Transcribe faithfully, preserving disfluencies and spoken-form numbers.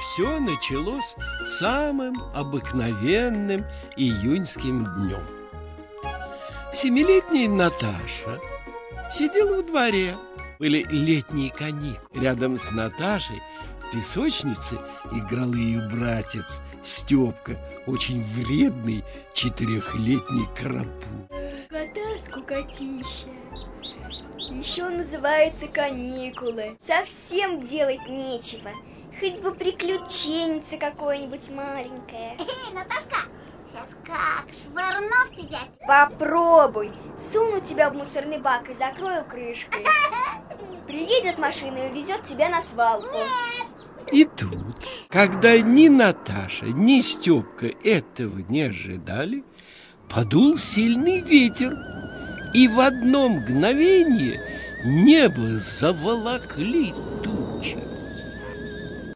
все началось самым обыкновенным июньским днем. Семилетняя Наташа сидела во дворе. Были летние каникулы. Рядом с Наташей в песочнице играл ее братец Степка, очень вредный четырехлетний карапуз. Кота скукотища. Еще называется каникулы. Совсем делать нечего. Хоть бы приключенница какое-нибудь маленькое. Эй, Наташка, сейчас как швырну в тебя. Попробуй. Суну тебя в мусорный бак и закрою крышкой. Приедет машина и увезет тебя на свалку. Нет. И тут, когда ни Наташа, ни Степка этого не ожидали, подул сильный ветер, и в одно мгновение небо заволокли тучи.